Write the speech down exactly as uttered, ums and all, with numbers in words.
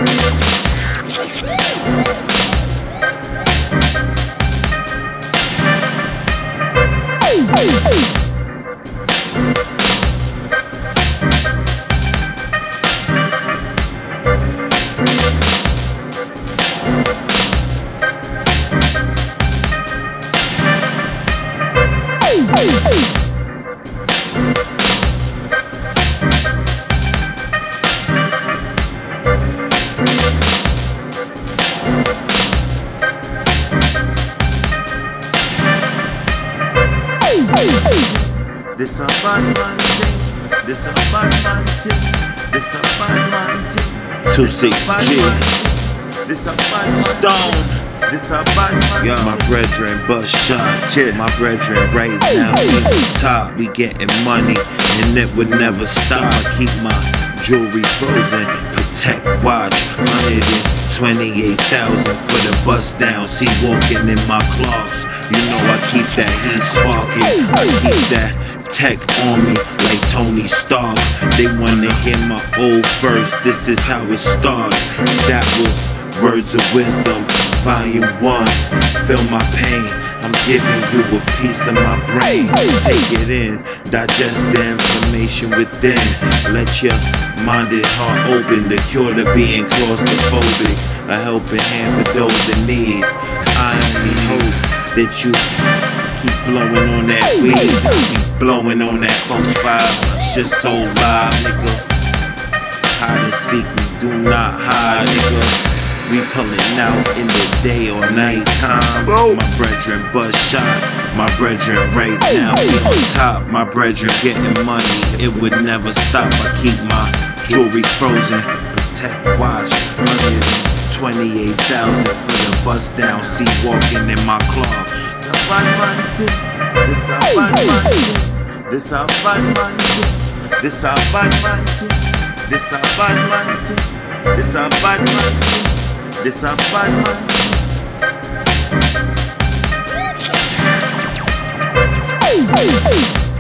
This a bad man thing. This a bad man thing. This a bad man thing. two six G. This a bad man Stone. This a bad man. Yo, my brethren bust shot. Yeah. My brethren right now we on top. We getting money and it would never stop. I keep my jewelry frozen. Protect watch. one hundred twenty-eight thousand for the bust down. See walking in my clogs. You know I keep that heat sparking. I keep that tech on me like Tony Stark. They wanna hear my old verse. This is how it started. That was Words of Wisdom, Volume one. Feel my pain. I'm giving you a piece of my brain. Take it in, digest the information within. Let your mind and heart open. The cure to being claustrophobic. A helping hand for those in need. I only hope that you just keep blowing on that weed. Keep blowing on that funk vibe. Just so live, nigga. Hide and seek, we do not hide, nigga. We pulling out in the day or night time. My brethren bust shot. My brethren right now we on top. My brethren getting money, it would never stop. I keep my jewelry frozen. Protect watch. one hundred twenty-eight thousand for the bust down. See walking in my clogs. This a bad man thing. This a bad man thing. This a bad man thing. This a bad man thing. This a bad man thing. This a bad man thing. This a bad man.